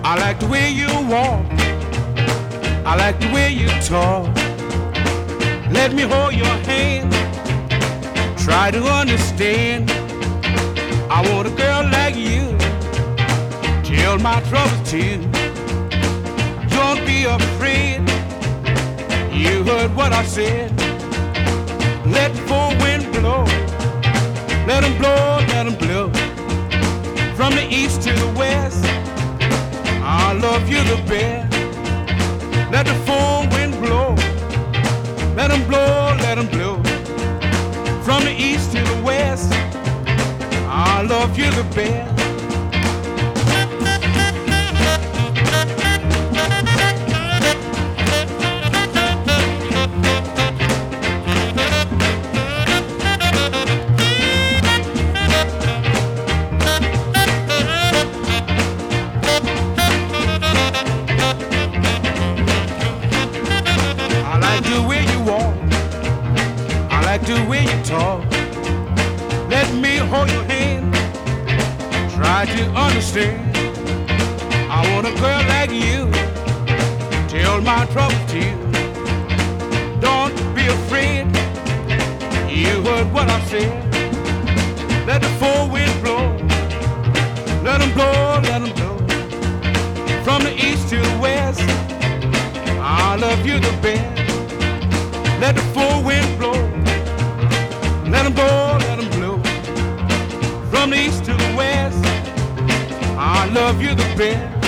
I like the way you walk. I like the way you talk. Let me hold your hand. Try to understand. I want a girl like you. Tell my troubles too. Don't be afraid. You heard what I said. Let the full wind blow. Let 'em blow, let 'em blow. From the east to the west, I love you the best. Let the full wind blow. Let 'em blow, let 'em blow. From the east to the west, I love you the best. I like the way you walk. I like the way you talk. Let me hold your hand. Try to understand. I want a girl like you. Tell my trouble to you. Don't be afraid. You heard what I said. Let the full wind blow. Let 'em blow, let 'em blow. From the east to the west, I love you the best. Let the full wind blow. Let 'em blow, let 'em blow. From the east to the west, I love you the best.